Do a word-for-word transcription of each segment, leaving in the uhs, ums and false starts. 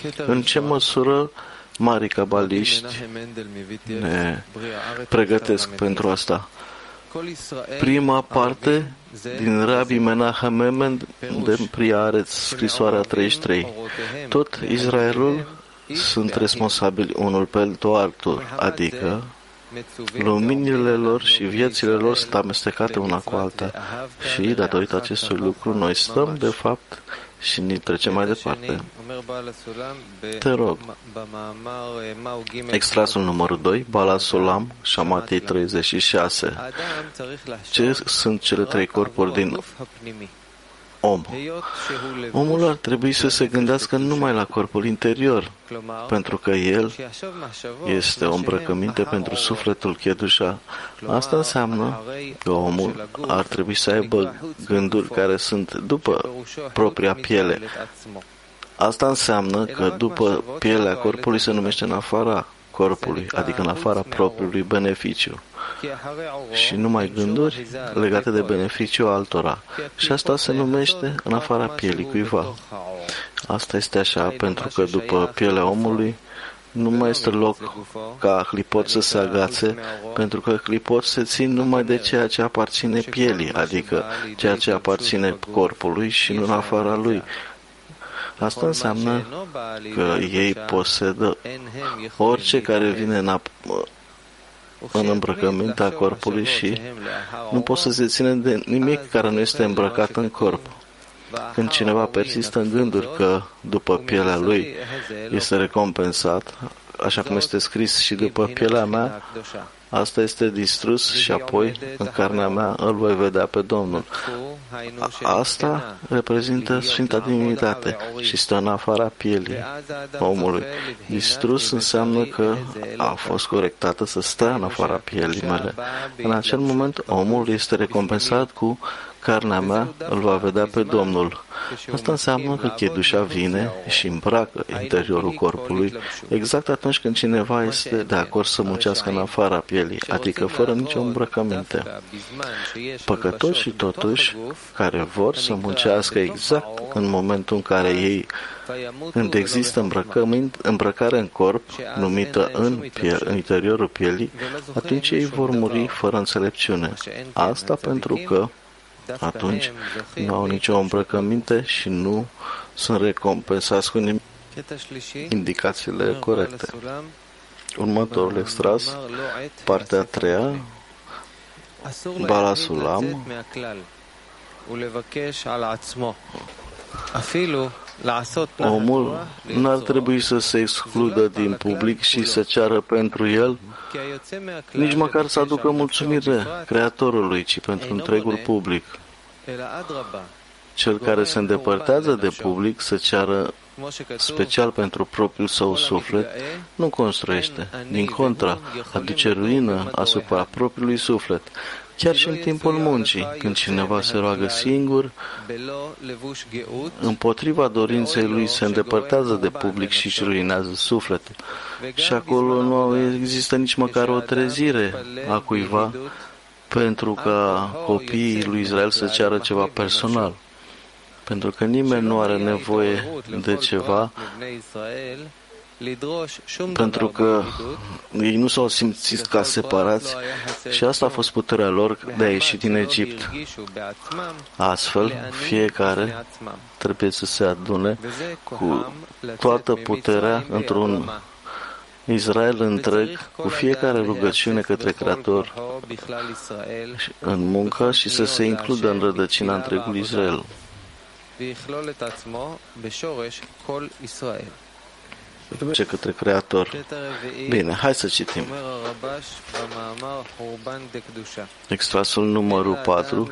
În ce măsură mari cabaliști ne pregătesc pentru asta? Prima parte din Rabbi Menachem Mendel Priareț, scrisoarea treizeci și trei. Tot Israelul sunt responsabili unul pentru altul, adică luminile lor și viețile lor sunt amestecate una cu alta și, datorită acestui lucru, noi stăm, de fapt, și ne trecem mai departe. Te rog. Extrasul numărul doi, Bala Sulam, Shamatei treizeci și șase. Ce sunt cele trei corpuri din om? Omul ar trebui să se gândească numai la corpul interior, pentru că el este o îmbrăcăminte pentru sufletul Chedusha. Asta înseamnă că omul ar trebui să aibă gânduri care sunt după propria piele. Asta înseamnă că după pielea corpului se numește în afara corpului, adică în afara propriului beneficiu. Și numai gânduri legate de beneficiu altora. Și asta se numește în afara pielii cuiva. Asta este așa pentru că după pielea omului nu mai este loc ca clipot să se agațe, pentru că clipot se țin numai de ceea ce aparține pielii, adică ceea ce aparține corpului și nu în afara lui. Asta înseamnă că ei posedă orice care vine în, ap- în îmbrăcămintea corpului și nu pot să se ține de nimic care nu este îmbrăcat în corp. Când cineva persistă în gânduri că după pielea lui este recompensat, așa cum este scris, și după pielea mea, asta este distrus și apoi în carnea mea îl voi vedea pe Domnul. Asta reprezintă Sfânta Divinitate și stă în afara pielii omului. Distrus înseamnă că a fost corectată să stea în afara pielii mele. În acel moment omul este recompensat cu carnea mea îl va vedea pe Domnul. Asta înseamnă că Chedusha vine și îmbracă interiorul corpului exact atunci când cineva este de acord să muncească în afara pielii, adică fără nicio îmbrăcăminte. Păcătoși totuși care vor să muncească exact în momentul în care ei, când există îmbrăcare în corp, numită în, piel, în interiorul pielii, atunci ei vor muri fără înțelepciune. Asta pentru că atunci nu au nicio îmbrăcăminte și nu sunt recompensați cu nimic. Indicațiile corecte. Următorul extras, partea a treia, Bala Sulam. Omul nu ar trebui să se excludă din public și să ceară pentru el, nici măcar să aducă mulțumire Creatorului, ci pentru întregul public. Cel care se îndepărtează de public să ceară special pentru propriul său suflet, nu construiește. Din contra, aduce ruină asupra propriului suflet. Chiar și în timpul muncii, când cineva se roagă singur, împotriva dorinței lui se îndepărtează de public și își ruinează sufletul. Și acolo nu există nici măcar o trezire a cuiva pentru ca copiii lui Israel să ceară ceva personal. Pentru că nimeni nu are nevoie de ceva, pentru că ei nu s-au simțit ca separați și asta a fost puterea lor de a ieși din Egipt. Astfel, fiecare trebuie să se adune cu toată puterea într-un Israel întreg, cu fiecare rugăciune către Creator în muncă și să se includă în rădăcina întregului Israel. Ce către Creator. Bine, hai să citim. Extrasul numărul patru.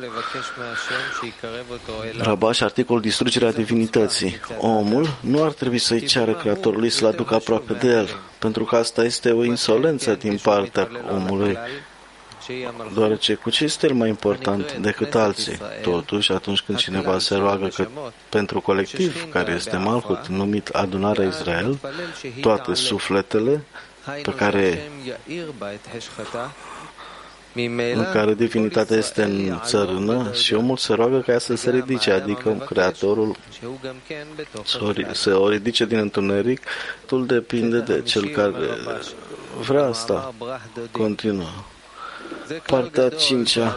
Rabash, articol Distrugerea Divinității. Omul nu ar trebui să-i ceară Creatorului să-l aducă aproape de el, pentru că asta este o insolență din partea omului, deoarece cu ce este el mai important decât alții? Totuși, atunci când cineva se roagă că pentru colectiv, care este Malhut, numit Adunarea Israel, toate sufletele pe care în care divinitatea este în țărână și omul se roagă ca ea să se ridice, adică Creatorul să o ridice din întuneric, totul depinde de cel care vrea asta. Continuă. Partea a cincea.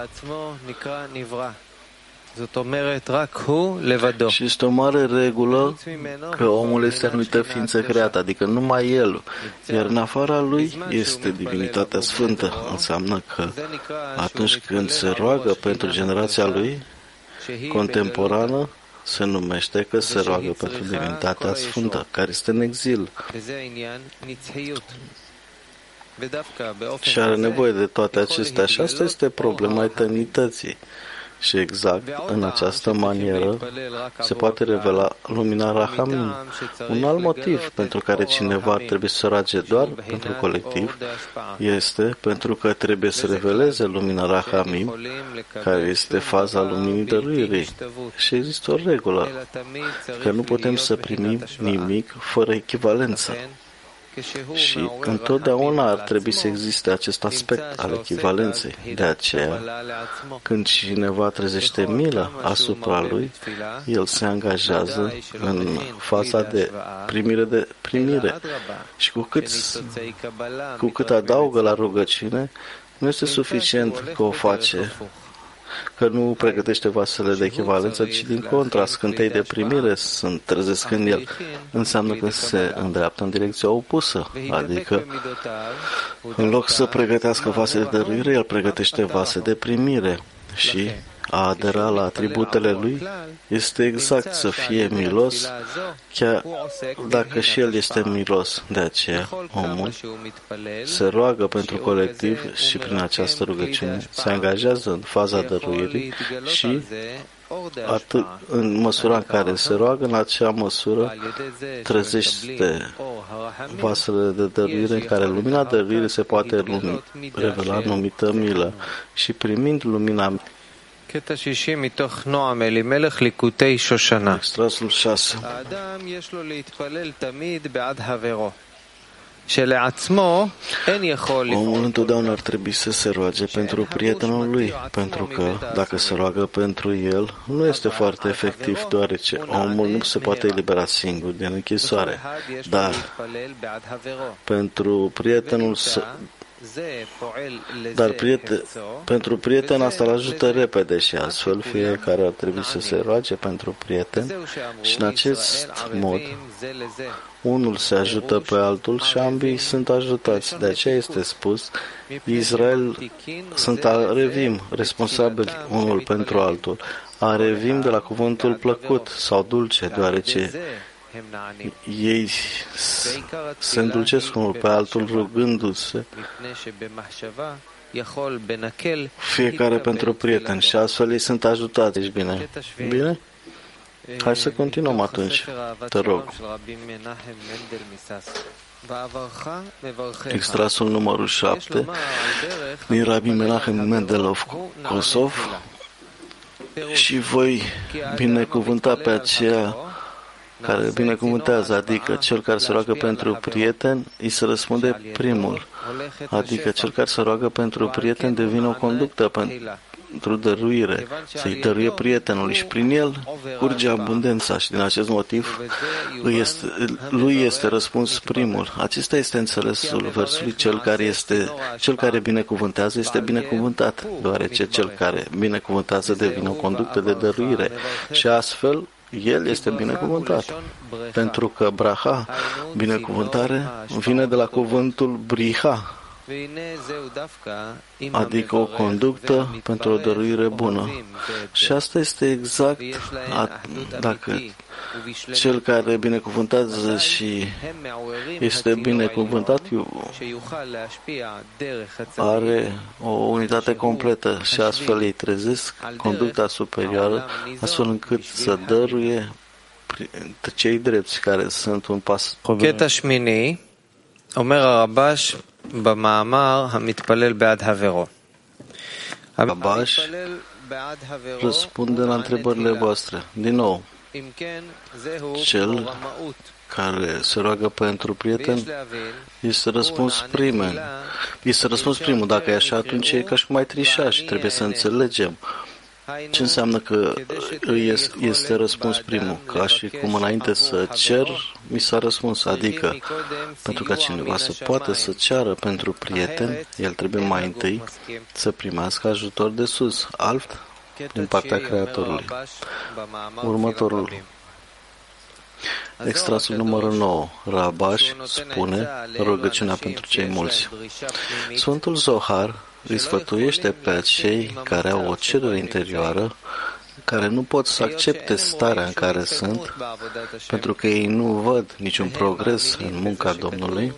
Și este o mare regulă că omul este anumită ființă creată, adică numai el, iar în afara lui este divinitatea sfântă. Înseamnă că atunci când se roagă pentru generația lui contemporană, se numește că se roagă pentru divinitatea sfântă, care este în exil și are nevoie de toate acestea. Și asta este problema eternității. Și exact în această manieră se poate revela lumina Rahamim. Un alt motiv pentru care cineva ar trebui să roage doar pentru colectiv este pentru că trebuie să reveleze lumina Rahamim, care este faza luminii dăruirii. Și există o regulă, că nu putem să primim nimic fără echivalență. Și întotdeauna ar trebui să existe acest aspect al echivalenței. De aceea, când cineva trezește milă asupra lui, el se angajează în faza de primire de primire. Și cu cât, cu cât adaugă la rugăciune, nu este suficient că o face, că nu pregătește vasele de echivalență, ci din contra, scântei de primire sunt trezesc în el. Înseamnă că se îndreaptă în direcția opusă, adică în loc să pregătească vase de dăruire, el pregătește vase de primire și a adera la atributele lui este exact să fie milos, chiar dacă și el este milos. De aceea, omul se roagă pentru colectiv și prin această rugăciune se angajează în faza dăruirii și atât, în măsura în care se roagă, în acea măsură trezește vasele de dăruire în care lumina dăruirii se poate lumi, revela numită milă și primind lumina קטע שישי מתוך נועם אלימלך ליקוטי שושנה. האדם יש לו להתפלל תמיד בעד חברו. שלעצמו אין יכול לפעול. Omul întotdeauna ar trebui să se roage pentru prietenul lui, pentru că dacă se roagă pentru el, nu este foarte efectiv, deoarece omul nu se poate elibera singur din închisoare. Dar pentru prietenul să Dar prieten, pentru prieten asta îl ajută repede și astfel fiecare ar trebui să se roage pentru prieten și în acest mod unul se ajută pe altul și ambii sunt ajutați. De aceea este spus, Israel sunt arevim, responsabili unul pentru altul. Arevim de la cuvântul plăcut sau dulce, deoarece ei se îndulcesc unul pe altul rugându-se fiecare pentru prieten și astfel ei sunt ajutați. Ești bine? Bine? Hai să continuăm atunci. Te rog. Extrasul numărul șapte din Rabbi Menachem Mendelov Kosov. Și voi binecuvânta pe aceea care binecuvântează, adică cel care se roagă pentru prieten, îi se răspunde primul. Adică cel care se roagă pentru prieten devine o conductă pentru dăruire, să-i dăruie prietenului și prin el curge abundența și din acest motiv lui este, lui este răspuns primul. Acesta este înțelesul versului, cel care, este, cel care binecuvântează este binecuvântat, deoarece cel care binecuvântează devine o conductă de dăruire și astfel el este binecuvântat, pentru că braha, binecuvântare, vine de la cuvântul briha, adică o conductă pentru o dăruire bună. Și asta este exact a, dacă cel care binecuvântează și este binecuvântat are o unitate completă și astfel ei trezesc conducta superioară astfel încât să dăruie cei drepți care sunt un pas. קטע שמיני, אומר הרבש במאמר המתפלל בעד חברו. Rabash răspunde la întrebările voastre. Din nou, cel care se roagă pentru prieten, este răspuns primul. Este răspuns primul. Dacă e așa, atunci e ca și cum ai trișa și trebuie să înțelegem ce înseamnă că este răspuns primul. Ca și cum înainte să cer, mi s-a răspuns. Adică, pentru ca cineva să poată să ceară pentru prieten, el trebuie mai întâi să primească ajutor de sus, alt din partea Creatorului. Următorul. Extrasul numărul nouă. Rabash spune rugăciunea pentru cei mulți. Sfântul Zohar îi sfătuiește pe cei care au o cerere interioară, care nu pot să accepte starea în care sunt, pentru că ei nu văd niciun progres în munca Domnului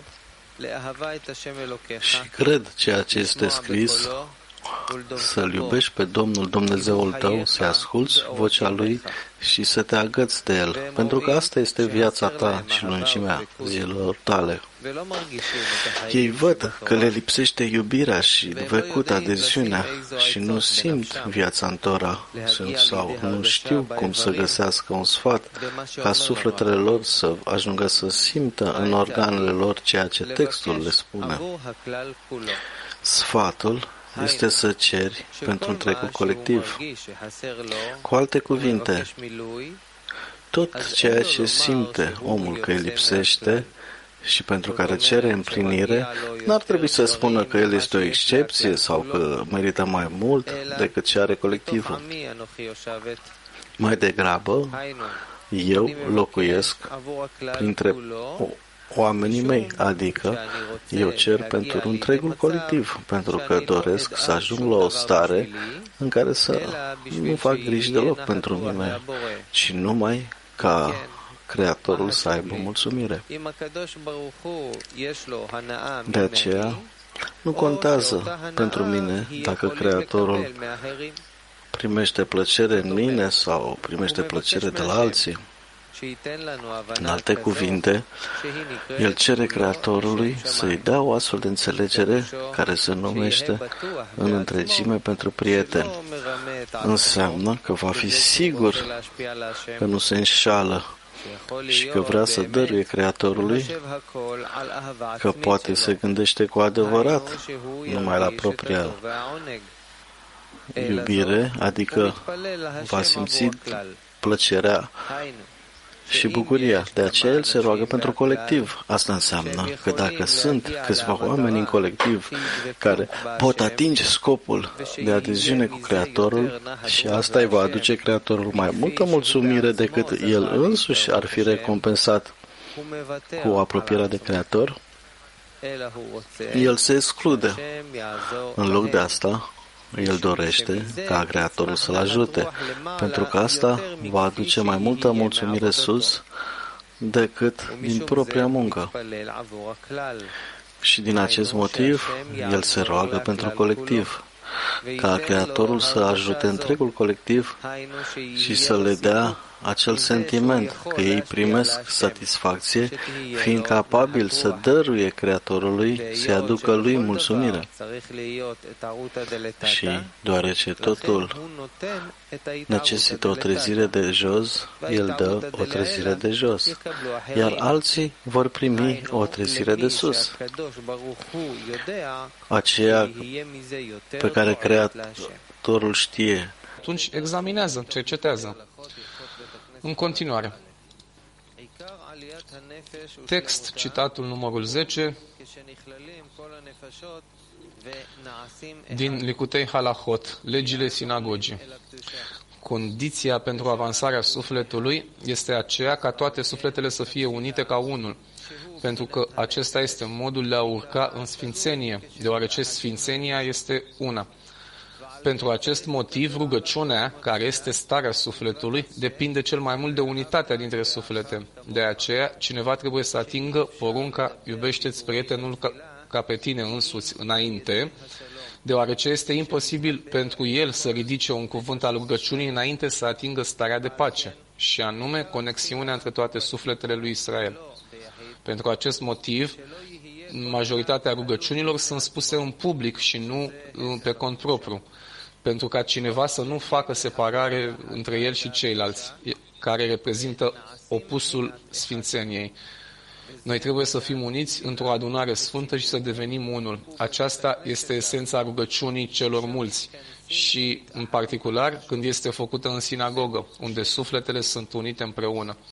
și cred ceea ce este scris, să-L iubești pe Domnul Dumnezeul tău, să asculți vocea Lui și să te agăți de El, pentru că asta este viața ta și lungimea zilelor tale. Ei văd că le lipsește iubirea și vecut adeziunea și nu simt viața în Tora sau nu știu cum să găsească un sfat ca sufletele lor să ajungă să simtă în organele lor ceea ce textul le spune. Sfatul este să ceri pentru întregul colectiv. Cu alte cuvinte, tot ceea ce simte omul că îi lipsește și pentru care cere împlinire, n-ar trebui să spună că el este o excepție sau că merită mai mult decât ce are colectivul. Mai degrabă, eu locuiesc printre oamenii mei, adică eu cer pentru întregul colectiv, pentru că doresc să ajung la o stare în care să nu fac griji deloc pentru mine, ci numai ca Creatorul să aibă mulțumire. De aceea, nu contează pentru mine dacă Creatorul primește plăcere în mine sau primește plăcere de la alții. În alte cuvinte, el cere Creatorului să-i dea o astfel de înțelegere care se numește în întregime pentru prieten. Înseamnă că va fi sigur că nu se înșală și că vrea să dăruie Creatorului, că poate se gândește cu adevărat numai la propria iubire, adică va simți plăcerea și bucuria. De aceea el se roagă pentru colectiv. Asta înseamnă că dacă sunt câțiva oameni în colectiv care pot atinge scopul de adeziune cu Creatorul și asta îi va aduce Creatorul mai multă mulțumire decât el însuși ar fi recompensat cu apropierea de Creator, el se exclude. În loc de asta, el dorește ca Creatorul să-l ajute, pentru că asta va aduce mai multă mulțumire sus decât din propria muncă. Și din acest motiv, el se roagă pentru colectiv, ca Creatorul să ajute întregul colectiv și să le dea acel sentiment că ei primesc satisfacție, fiind capabili să dăruie Creatorului, să-i aducă lui mulțumire. Și deoarece totul necesită o trezire de jos, el dă o trezire de jos, iar alții vor primi o trezire de sus. Aceea pe care Creatorul știe. Atunci examinează, cercetează. În continuare, text, citatul numărul zece, din Likutei Halachot, legile sinagogii. Condiția pentru avansarea sufletului este aceea ca toate sufletele să fie unite ca unul, pentru că acesta este modul de a urca în sfințenie, deoarece sfințenia este una. Pentru acest motiv, rugăciunea, care este starea sufletului, depinde cel mai mult de unitatea dintre suflete. De aceea, cineva trebuie să atingă porunca iubește-ți prietenul ca, ca pe tine însuți înainte, deoarece este imposibil pentru el să ridice un cuvânt al rugăciunii înainte să atingă starea de pace, și anume conexiunea între toate sufletele lui Israel. Pentru acest motiv, majoritatea rugăciunilor sunt spuse în public și nu pe cont propriu, pentru ca cineva să nu facă separare între el și ceilalți. care reprezintă opusul sfințeniei. Noi trebuie să fim uniți într-o adunare sfântă și să devenim unul. Aceasta este esența rugăciunii celor mulți și, în particular, când este făcută în sinagogă, unde sufletele sunt unite împreună.